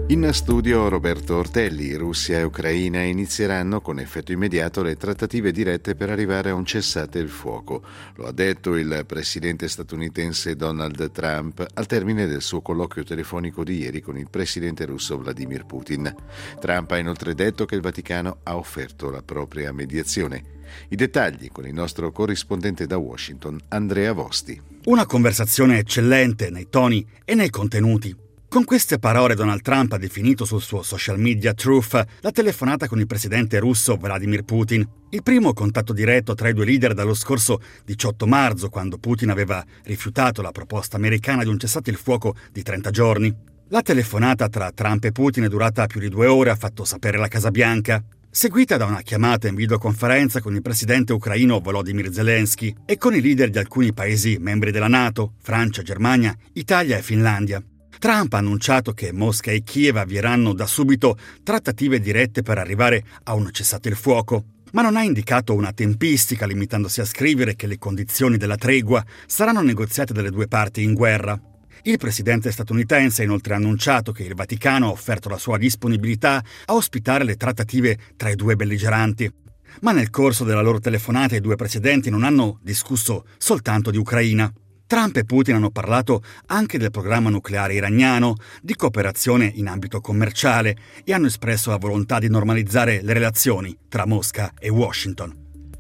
In studio Roberto Ortelli. Russia e Ucraina inizieranno con effetto immediato le trattative dirette per arrivare a un cessate il fuoco. Lo ha detto il presidente statunitense Donald Trump al termine del suo colloquio telefonico di ieri con il presidente russo Vladimir Putin. Trump ha inoltre detto che il Vaticano ha offerto la propria mediazione. I dettagli con il nostro corrispondente da Washington, Andrea Vosti. Una conversazione eccellente nei toni e nei contenuti. Con queste parole Donald Trump ha definito sul suo social media Truth la telefonata con il presidente russo Vladimir Putin, il primo contatto diretto tra i due leader dallo scorso 18 marzo, quando Putin aveva rifiutato la proposta americana di un cessate il fuoco di 30 giorni. La telefonata tra Trump e Putin è durata più di 2 ore, ha fatto sapere la Casa Bianca, seguita da una chiamata in videoconferenza con il presidente ucraino Volodymyr Zelensky e con i leader di alcuni paesi membri della NATO, Francia, Germania, Italia e Finlandia. Trump ha annunciato che Mosca e Kiev avvieranno da subito trattative dirette per arrivare a un cessate il fuoco, ma non ha indicato una tempistica, limitandosi a scrivere che le condizioni della tregua saranno negoziate dalle due parti in guerra. Il presidente statunitense ha inoltre annunciato che il Vaticano ha offerto la sua disponibilità a ospitare le trattative tra i due belligeranti. Ma nel corso della loro telefonata i due presidenti non hanno discusso soltanto di Ucraina. Trump e Putin hanno parlato anche del programma nucleare iraniano, di cooperazione in ambito commerciale e hanno espresso la volontà di normalizzare le relazioni tra Mosca e Washington.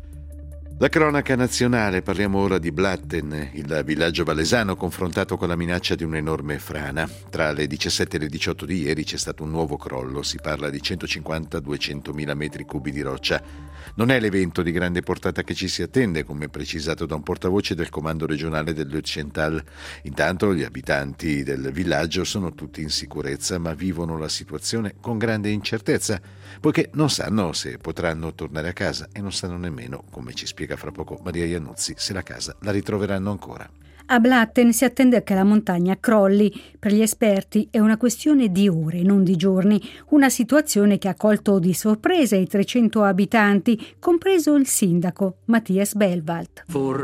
La cronaca nazionale, parliamo ora di Blatten, il villaggio valesano confrontato con la minaccia di un'enorme frana. Tra le 17 e le 18 di ieri c'è stato un nuovo crollo, si parla di 150-200 mila metri cubi di roccia. Non è l'evento di grande portata che ci si attende, come precisato da un portavoce del comando regionale dell'Occidental. Intanto gli abitanti del villaggio sono tutti in sicurezza, ma vivono la situazione con grande incertezza, poiché non sanno se potranno tornare a casa e non sanno nemmeno, come ci spiega fra poco Maria Iannuzzi, se la casa la ritroveranno ancora. A Blatten si attende che la montagna crolli. Per gli esperti è una questione di ore, non di giorni. Una situazione che ha colto di sorpresa i 300 abitanti, compreso il sindaco Matthias Bellwald.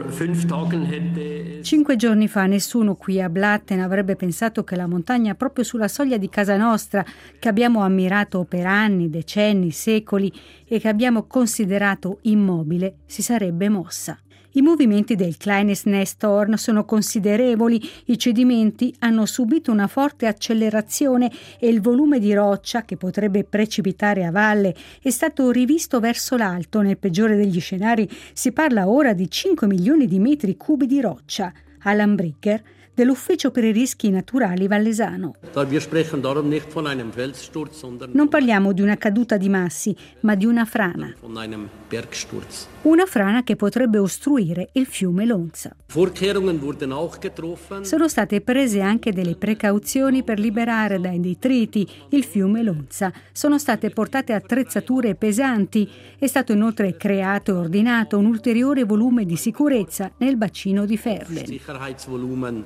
5 giorni fa nessuno qui a Blatten avrebbe pensato che la montagna proprio sulla soglia di casa nostra, che abbiamo ammirato per anni, decenni, secoli e che abbiamo considerato immobile, si sarebbe mossa. I movimenti del Kleines Nesthorn sono considerevoli, i cedimenti hanno subito una forte accelerazione e il volume di roccia, che potrebbe precipitare a valle, è stato rivisto verso l'alto. Nel peggiore degli scenari si parla ora di 5 milioni di metri cubi di roccia. Alan Brigger, dell'Ufficio per i rischi naturali valesano. Non parliamo di una caduta di massi, ma di una frana. Una frana che potrebbe ostruire il fiume Lonza. Sono state prese anche delle precauzioni per liberare dai detriti il fiume Lonza. Sono state portate attrezzature pesanti. È stato inoltre creato e ordinato un ulteriore volume di sicurezza nel bacino di Verden.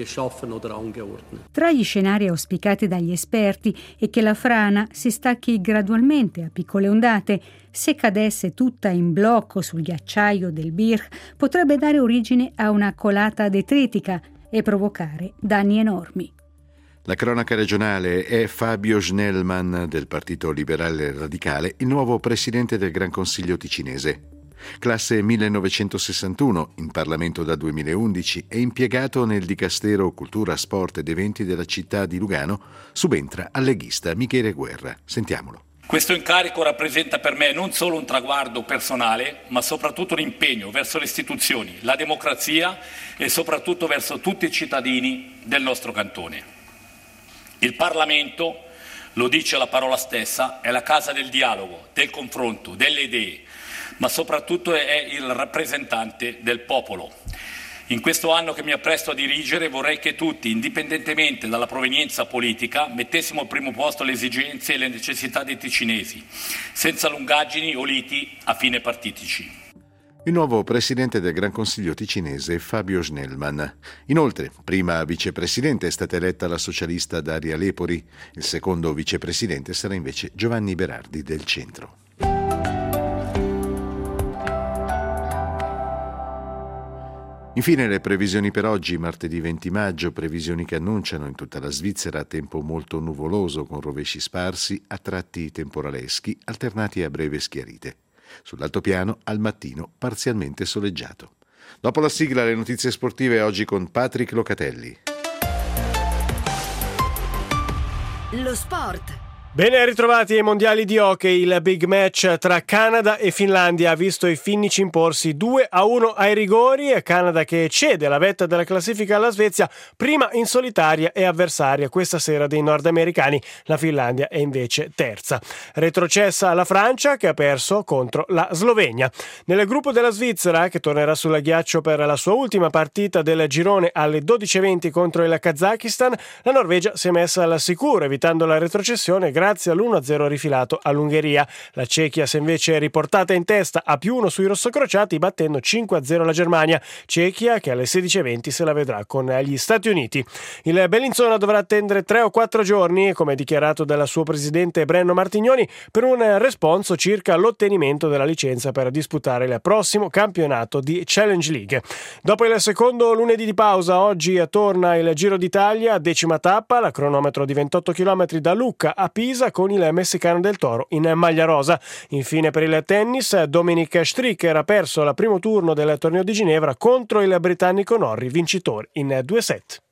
Tra gli scenari auspicati dagli esperti è che la frana si stacchi gradualmente a piccole ondate. Se cadesse tutta in blocco sul ghiacciaio del Birch, potrebbe dare origine a una colata detritica e provocare danni enormi. La cronaca regionale è Fabio Schnellmann del Partito Liberale Radicale, il nuovo presidente del Gran Consiglio ticinese. Classe 1961, in Parlamento da 2011 e impiegato nel Dicastero Cultura, Sport ed Eventi della città di Lugano, subentra al leghista Michele Guerra. Sentiamolo. Questo incarico rappresenta per me non solo un traguardo personale, ma soprattutto un impegno verso le istituzioni, la democrazia e soprattutto verso tutti i cittadini del nostro cantone. Il Parlamento, lo dice la parola stessa, è la casa del dialogo, del confronto, delle idee, ma soprattutto è il rappresentante del popolo. In questo anno che mi appresto a dirigere vorrei che tutti, indipendentemente dalla provenienza politica, mettessimo al primo posto le esigenze e le necessità dei ticinesi, senza lungaggini o liti a fine partitici. Il nuovo presidente del Gran Consiglio ticinese è Fabio Schnellmann. Inoltre, prima vicepresidente è stata eletta la socialista Daria Lepori, il secondo vicepresidente sarà invece Giovanni Berardi del Centro. Infine le previsioni per oggi, martedì 20 maggio, previsioni che annunciano in tutta la Svizzera tempo molto nuvoloso con rovesci sparsi a tratti temporaleschi alternati a breve schiarite. Sull'altopiano al mattino parzialmente soleggiato. Dopo la sigla le notizie sportive oggi con Patrick Locatelli. Lo sport. Bene ritrovati ai mondiali di hockey. Il big match tra Canada e Finlandia ha visto i finnici imporsi 2-1 ai rigori. Canada che cede la vetta della classifica alla Svezia, prima in solitaria e avversaria questa sera dei nordamericani. La Finlandia è invece terza. Retrocessa la Francia che ha perso contro la Slovenia. Nel gruppo della Svizzera, che tornerà sul ghiaccio per la sua ultima partita del girone alle 12:20 contro il Kazakistan, la Norvegia si è messa al sicuro evitando la retrocessione grazie all'1-0 rifilato all'Ungheria. La Cechia si è invece riportata in testa a +1 sui rossocrociati battendo 5-0 la Germania. Cechia che alle 16:20 se la vedrà con gli Stati Uniti. Il Bellinzona dovrà attendere 3 o 4 giorni, come dichiarato dal suo presidente Brenno Martignoni, per un responso circa l'ottenimento della licenza per disputare il prossimo campionato di Challenge League. Dopo il secondo lunedì di pausa, oggi torna il Giro d'Italia, 10ª tappa, la cronometro di 28 km da Lucca a Pisa con il messicano del Toro in maglia rosa. Infine per il tennis, Dominic Stricker ha perso al primo turno del torneo di Ginevra contro il britannico Norrie, vincitore in 2 set.